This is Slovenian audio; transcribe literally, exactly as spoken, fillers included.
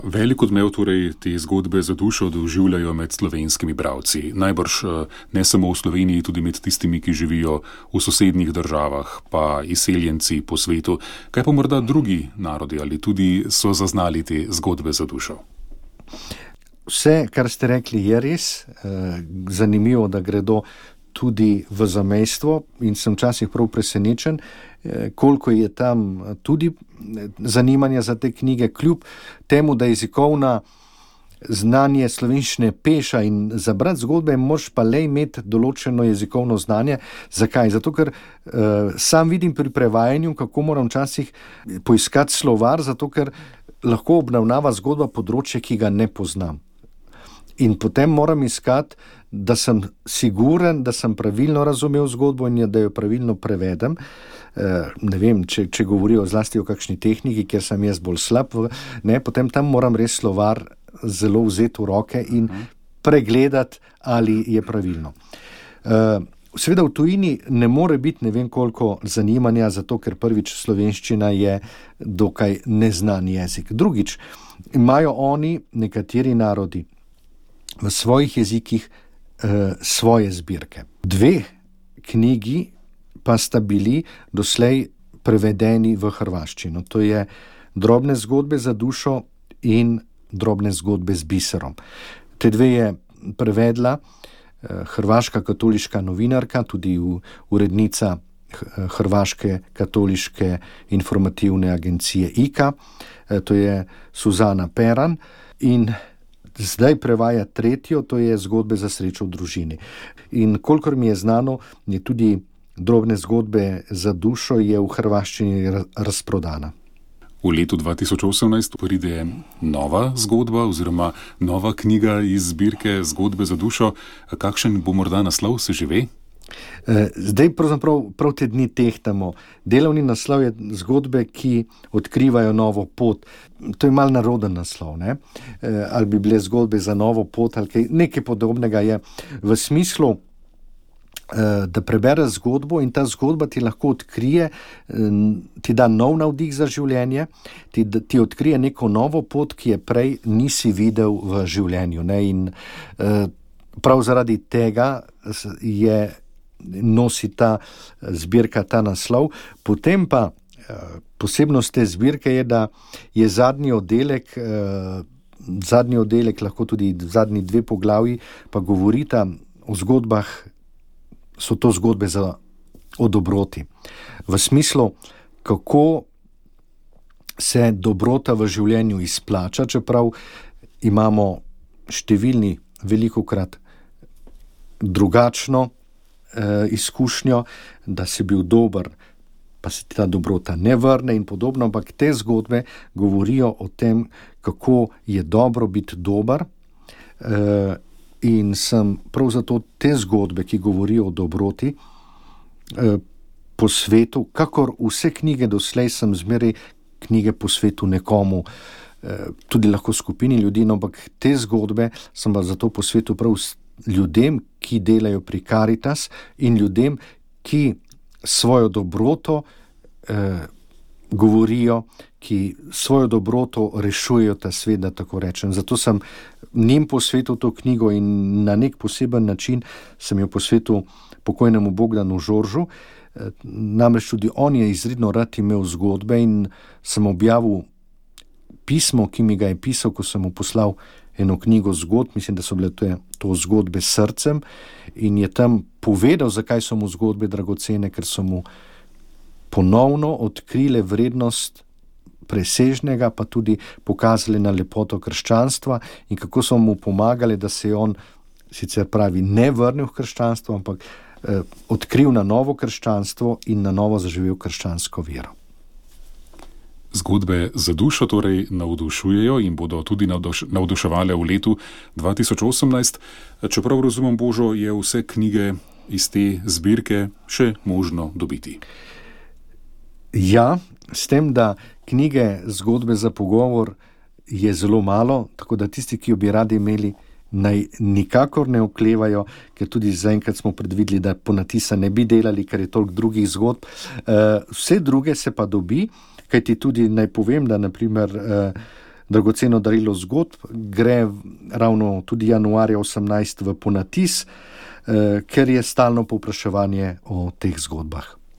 Velik odmev torej te zgodbe za dušo doživljajo med slovenskimi bralci. Najbrž ne samo v Sloveniji, tudi med tistimi, ki živijo v sosednjih državah, pa izseljenci po svetu. Kaj pa morda drugi narodi, ali tudi so zaznali te zgodbe za dušo? Vse, kar ste rekli, je res. Zanimivo, da gredo tudi v zamejstvo in sem včasih prav presenečen, koliko je tam tudi zanimanja za te knjige, kljub temu, da jezikovna znanje slovenščine peša in za brati zgodbe moraš pa le imeti določeno jezikovno znanje. Zakaj? Zato, ker uh, sam vidim pri prevajanju, kako moram včasih poiskati slovar, zato ker lahko obravnava zgodba področje, ki ga ne poznam. In potem moram iskati, da sem siguren, da sem pravilno razumel zgodbo in da jo pravilno prevedem. Uh, ne vem, če, če govorijo zlasti o kakšni tehniki, kjer sem jaz bolj slab, ne, potem tam moram res slovar zelo vzeti v roke in pregledati, ali je pravilno. Uh, seveda v tujini ne more biti ne vem koliko zanimanja, zato ker prvič slovenščina je dokaj neznan jezik. Drugič, imajo oni, nekateri narodi, v svojih jezikih uh, svoje zbirke. Dve knjigi pa sta bili doslej prevedeni v hrvaščino. To je Drobne zgodbe za dušo in Drobne zgodbe z biserom. Te dve je prevedla uh, hrvaška katoliška novinarka, tudi v, urednica Hrvaške katoliške informativne agencije I K A, uh, to je Suzana Peran, in zdaj prevaja tretjo, to je Zgodbe za srečo v družini. In kolikor mi je znano, je tudi Drobne zgodbe za dušo je v hrvaščini razprodana. V letu dva tisoč osemnajst pride nova zgodba oziroma nova knjiga iz zbirke Zgodbe za dušo. Kakšen bo morda naslov, se že ve? Zdaj pravzaprav prav te dni tehtamo. Delovni naslov je Zgodbe, ki odkrivajo novo pot. To je mal naroden naslov, ne? Ali bi bile zgodbe za novo pot, ali kaj, nekaj podobnega je v smislu, da prebereš zgodbo in ta zgodba ti lahko odkrije, ti da nov navdih za življenje, ti, ti odkrije neko novo pot, ki je prej nisi videl v življenju, ne? In prav zaradi tega je nosi ta zbirka ta naslov. Potem pa posebnost te zbirke je, da je zadnji oddelek, zadnji oddelek, lahko tudi zadnji dve poglavji, pa govorita o zgodbah, so to zgodbe za, o dobroti. V smislu, kako se dobrota v življenju izplača, čeprav imamo številni velikokrat drugačno eh, izkušnjo, da si bil dober, pa se ti ta dobrota ne vrne in podobno, ampak te zgodbe govorijo o tem, kako je dobro biti dober, eh, in sem prav zato te zgodbe, ki govorijo o dobroti, eh, po svetu, kakor vse knjige doslej sem zmeraj knjige po svetu nekomu, eh, tudi lahko skupini ljudi, no, ampak te zgodbe sem pa zato po svetu prav ljudem, ki delajo pri Caritas in ljudem, ki svojo dobroto eh, govorijo, ki svojo dobroto rešujejo ta svet, da tako rečem. Zato sem njim posvetil to knjigo in na nek poseben način sem jo posvetil pokojnemu Bogdanu Žoržu. Namreč tudi on je izredno rad imel zgodbe in sem objavil pismo, ki mi ga je pisal, ko sem mu poslal eno knjigo zgodb, mislim, da so bile to, to zgodbe s srcem, in je tam povedal, zakaj so mu zgodbe dragocene, ker so mu ponovno odkrile vrednost presežnega, pa tudi pokazali na lepoto krščanstva in kako so mu pomagali, da se je on, sicer pravi, ne vrnil v krščanstvo, ampak eh, odkril na novo krščanstvo in na novo zaživel krščansko vero. Zgodbe za dušo torej navdušujejo in bodo tudi navduš- navduševale v letu dva tisoč osemnajst. Čeprav razumem, Božo, je vse knjige iz te zbirke še možno dobiti. Ja, s tem, da knjige Zgodbe za pogovor je zelo malo, tako da tisti, ki jo bi radi imeli, naj nikakor ne oklevajo, ker tudi zaenkrat smo predvideli, da ponatisa ne bi delali, ker je toliko drugih zgodb. Vse druge se pa dobi, kajti tudi naj povem, da naprimer dragoceno darilo zgodb, gre ravno tudi januarja osemnajst v ponatis, ker je stalno povpraševanje o teh zgodbah.